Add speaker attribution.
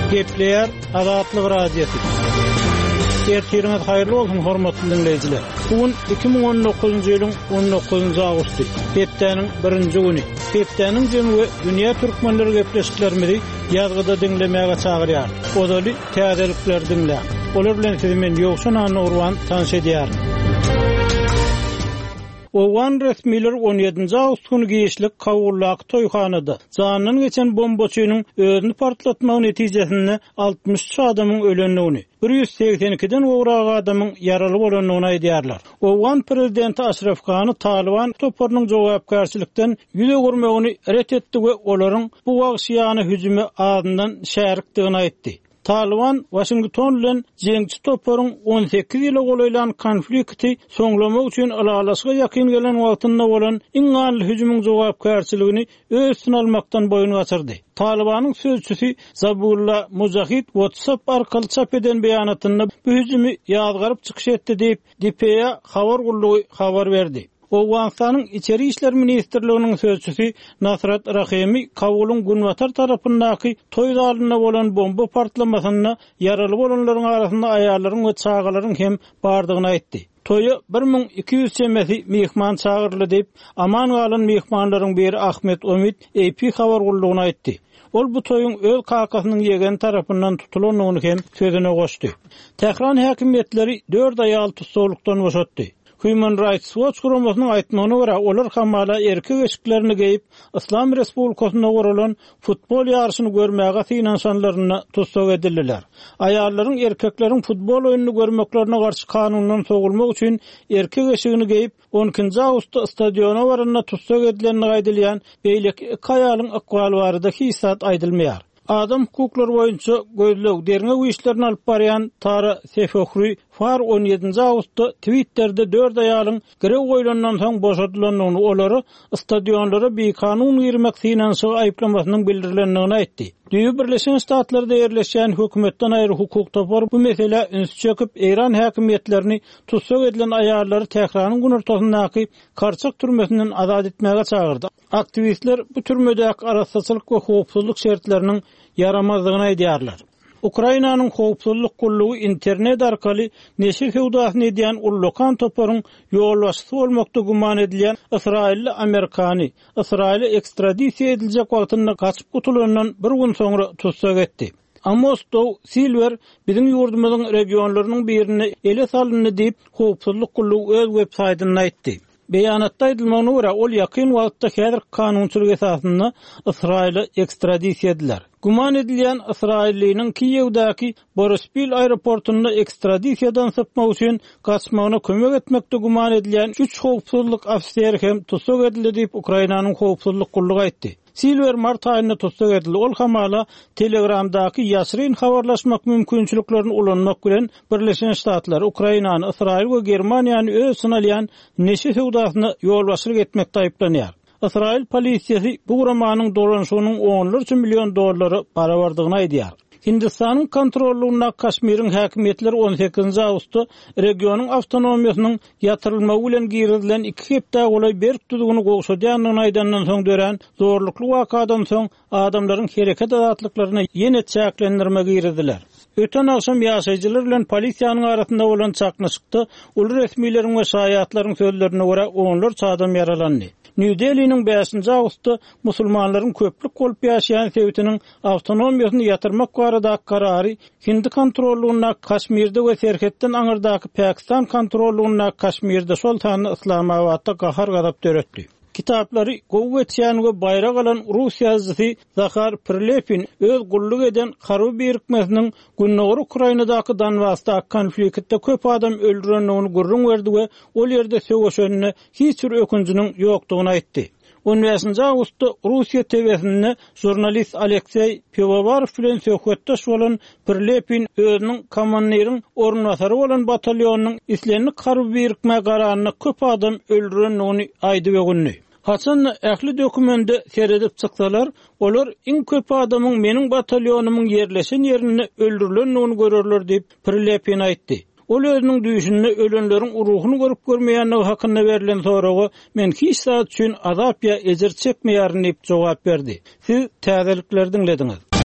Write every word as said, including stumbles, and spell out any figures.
Speaker 1: Gepleyer Azatlyk Radiosu. Ertiriniz hayırlı olsun hormatly dinleyijiler. Bugün iki bin on dokuzuncu ýylyň on dokuzunçy awgusty. Hepdeniň birinji güni. Hepdeniň jemgy dünýä türkmenleri gepleşiklerimizi ýazgyda dinlemäge çagyrýar. Odaly täzelikler dinlä. Olar bilen sizi men ýoksun any urwan tanış edýär. Owan resmiler on ýedinji awgust güni giýişlik Kawullak toýhanada janyny geçen bombaçynyň özüni partlatmagy netijesinde altmış üç adamyň ölenligini, bir ýüz seksen ikiden owrak adamyň yaraly bolanyny aýdýarlar. Owan prezidenti Ashraf Gany Taliban toparynyň jogapkärçilikden ýüze gurmagyny ret etdi we olaryň bu wagşyany hüjüme adyndan şärikdigini aýtdy. Taliban Washington bilen jeňçi toparyň on sekiz ýyla golaýlan konflikti soňlamak üçin alalasga ýakyn gelen wagtynda bolan iň galy hüjümüň jogapkärçiligini öz üstüne almakdan boyun gaçyrdy. Talibanyň sözçüsi Zabullah Mujahid WhatsApp arkaly çap eden beýanatynda bu hüjümi ýazgaryp çykyş etdi diýip D P A habar gullugy habar berdi. Owganstanyň içeri işler ministrliginiň sözçüsi Nasrat Rahimi Kabulun Gunwatar tarapyndaky toý zalyna bolan bomba partlamasyna yaraly bolanlaryň arasynda aýallaryň we çagalaryň hem bardygyny aýtdy. Toýa bir min iki ýüz çemesi mehman çagyrly diýip aman galan mehmanlaryň biri Ahmet Omid A P habar gullugyna aýtdy. Ol bu toýuň öz kakasynyň ýegen tarapyndan tutulanyny hem sözüne goşdy. Tehran häkimetleri dört aýal tutulykdan boşatdy. Human Rights Watch guramasynyň aýtmagyna görä, olar hamala erkek eşiklerini geyip Islam Respublikasyna guralan futbol ýarşyny görmäge finansanlaryna tutsak edildiler. Aýallaryň erkekleriň futbol oýunyny görmeklerine garşy kanundan sogulmak üçin erkek eşigini geyip on ikinji awgustda stadiona baranyna tutsak edilenini aýdylýan beýleki iki aýalyň akwaly barada hisat aýdylmaýar. Adam hukuklary boýunça gözleg derine bu işlerini alyp barýan Tara Sefohri Far on ýedinji awgustda Twitter'de dört aýalyň grew goýulandan soň boşatylanyny, olary stadionlara beýkanun girmek finansy aýplamasynyň bildirilendigini aýtdy. Düýü Birleşen Ştatlarynda ýerleşen hökümetden aýry hukuk topar bu mesele üns çöküp Eýran häkimetlerini tutsak edilen aýallary Tehranyň günürtasyndaky karçak türmesinden azat etmäge çagyrdy. Aktivistler bu türmedäki araçsyzlyk we howpsuzlyk şertleriniň yaramazlygyny aýdýarlar. Ukrainanyň howpsuzlyk gullugy internet arkaly neşir hewdasyny edýän ullukan toparyň ýolbaşçysy bolmakda guman edilýän Israilli Amerikany Israile ekstradisiýa ediljek wagtynda gaçyp gutulandan bir gün soňra tutsak etdi. Amos Dow Silver bizim ýurdumyzyň regionlarynyň birine ele salyny diýip howpsuzlyk gullugy öz websaýtyna aýtdy. Beýanatda aýdylmagyna görä ol ýakyn wagtda häzir kanunçylyk esasynda Israile ekstradisiýa ediler. Guman edilýän Israilliniň Kiýewdäki Borispil aeroportunda ekstradisiýadan sypmak üçin gaçmagyna kömek etmekde guman edilýän üç howpsuzlyk ofiseri hem tutsak edildi diýip Ukrainanyň howpsuzlyk gullugy aýtdy. Silver mart aýynda tutsak edildi. Ol hamala Telegramdaky ýaşyryn habarlaşmak mümkinçiliklerini ulanmak bilen Birleşen Ştatlar, Ukrainany, Israil we Germaniýany öz synalýan neşe hewdasyna ýolbaşçylyk etmekde aýplanýar. Israil polisiýasy bu guramanyň dolanşygynyň onlarca million dollary para bardygyny aýdýar. Hindistanyň kontrollugyna Kaşmiriň häkimetleri on sekizinji awgustda regionyň awtonomiýasynyň ýatyrylmagy bilen girdilen iki hepde golay berip tutugyny gowşadýanyny aýdandan soň dören zorlukly wakadan soň adamlaryň hereket azatlyklaryna ýene çäklendirme girdiler. Öten akşam ýaşaýjylar bilen polisiýanyň arasynda bolan çaknaşykda ulu resmiýetiň we şaýatlaryň sözlerine görä onlarça adam yaralandy. New Delhi'nin beşinji awgustda musulmanlaryň köplük bolup ýaşaýan sewtiniň awtonomiýasyny ýatyrmak barada karary Hindi kontrollugyna Kaşmirde we Serhetden aňyrdaky Pakistan kontrollugyna Kaşmirde Sultany Islamabadda gahar gadap döretdi. Kitaplary gowetýän we baýrak alan rus ýazgysy Zakhar Prilepin öz gulluk eden Harby birikmesiniň Günnäwr Ukrainadaky Donbassda konfliktde köp adam öldürenligini gurrun berdi we ol ýerde söwüşenine hiç bir ökünçiniň ýokdugyny aýtdy. on beşinji awgustda Russiýa T V-sinde jurnalist Aleksey Pivovarov bilen söhbetdeş bolan Prilepin özüniň komandirin ornatary bolan batalýonynyň islenlik harby birikme garanyny köp adam öldürenligini aýdy we günni. Haçan ähli dokumentte seredip çyksalar, olar iň köp adamyň meniň batalýonumyň ýerleşen ýerini öldürilenligini görürler diýip Prilepin aýtdy. Ol özüniň düýüşinde ölenleriň ruhuny görüp görmeýänligi hakynda berilen soragy men hiç saat üçin azap ýa ejir çekmeýärin diýip jogap berdi. Siz täzelikler dinlediňiz.